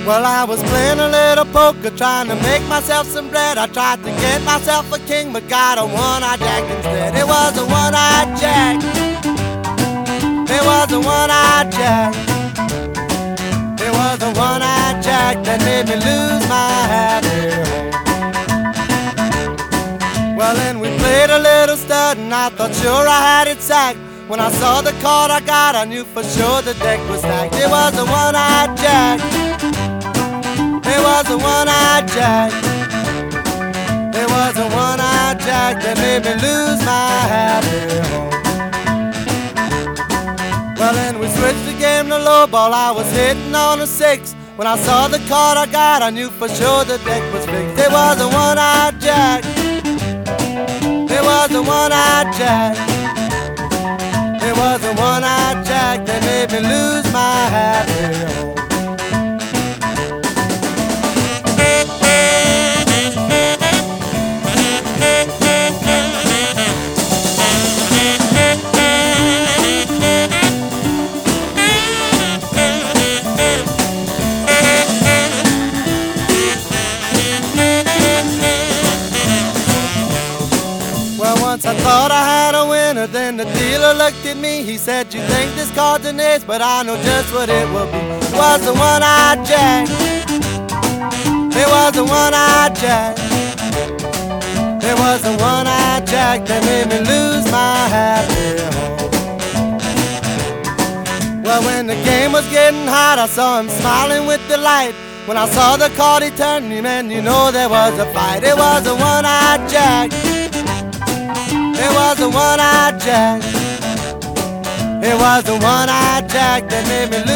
Well, I was playing a little poker, trying to make myself some bread. I tried to get myself a king, but got a one-eyed jack instead. It was a one-eyed jack. It was a one-eyed jack. It was a one-eyed jack that made me lose my happy home. Well, then we played a little stud, and I thought sure I had it sacked. When I saw the card I got, I knew for sure the deck was stacked. It was a one-eyed jack. It was a one-eyed jack. It was a one-eyed jack that made me lose my happy home. Well, then we switched the game to low ball. I was hitting on a 6. When I saw the card I got, I knew for sure the deck was fixed. It was a one-eyed jack. It was a one-eyed jack. It was a one-eyed jack that made me lose my happy home. Once I thought I had a winner, then the dealer looked at me. He said, you think this card's an ace, but I know just what it will be. It was a one-eyed jack. It was a one-eyed jack. It was a one-eyed jack that made me lose my happy home. Well, when the game was getting hot, I saw him smiling with delight. When I saw the card he turned me, man, you know there was a fight. It was a one-eyed jack. It was a one-eyed jack. It was a one-eyed jack that made me